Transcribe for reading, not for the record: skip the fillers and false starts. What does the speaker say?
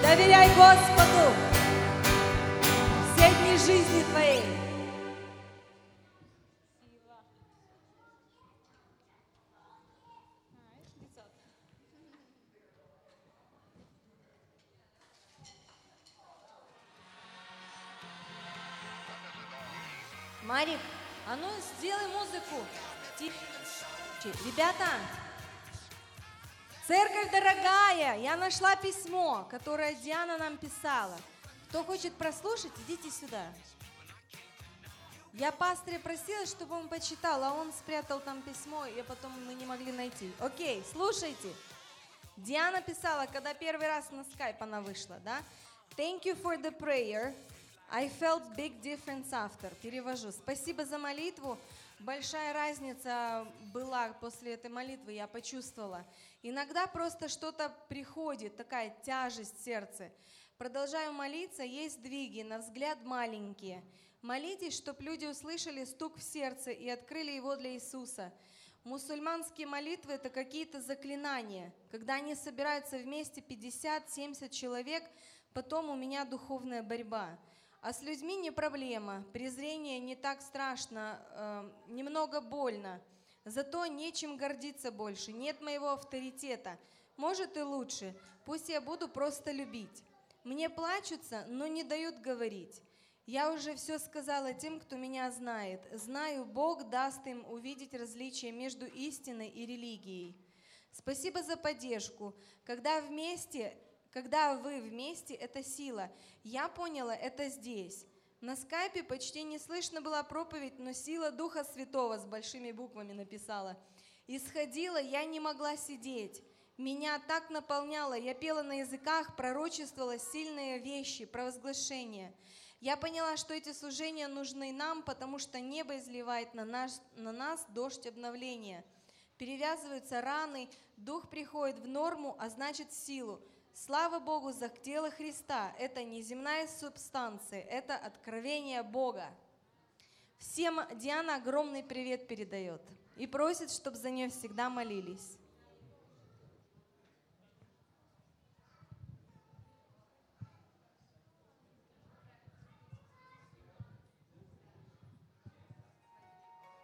Доверяй Господу все дни жизни твоей. Марик, а ну сделай музыку. Ребята, церковь дорогая, я нашла письмо, которое Диана нам писала. Кто хочет прослушать, идите сюда. Я пастыря просила, чтобы он почитал, а он спрятал там письмо, и потом мы не могли найти. Окей, слушайте. Диана писала, когда первый раз на скайп она вышла, да? Thank you for the prayer. I felt big difference after. Перевожу. Спасибо за молитву. Большая разница была после этой молитвы, я почувствовала. Иногда просто что-то приходит, такая тяжесть в сердце. Продолжаю молиться, есть сдвиги, на взгляд маленькие. Молитесь, чтобы люди услышали стук в сердце и открыли его для Иисуса. Мусульманские молитвы – это какие-то заклинания. Когда они собираются вместе 50-70 человек, потом у меня духовная борьба. А с людьми не проблема, презрение не так страшно, немного больно. Зато нечем гордиться больше, нет моего авторитета. Может и лучше, пусть я буду просто любить. Мне плачутся, но не дают говорить. Я уже все сказала тем, кто меня знает. Знаю, Бог даст им увидеть различия между истиной и религией. Спасибо за поддержку. Когда вы вместе, это сила. Я поняла, это здесь. На скайпе почти не слышно была проповедь, но сила Духа Святого с большими буквами написала. Исходила, я не могла сидеть. Меня так наполняло, я пела на языках, пророчествовала сильные вещи, провозглашения. Я поняла, что эти служения нужны нам, потому что небо изливает на нас дождь обновления. Перевязываются раны, дух приходит в норму, а значит в силу. Слава Богу за тело Христа. Это не земная субстанция, это откровение Бога. Всем Диана огромный привет передает и просит, чтобы за нее всегда молились.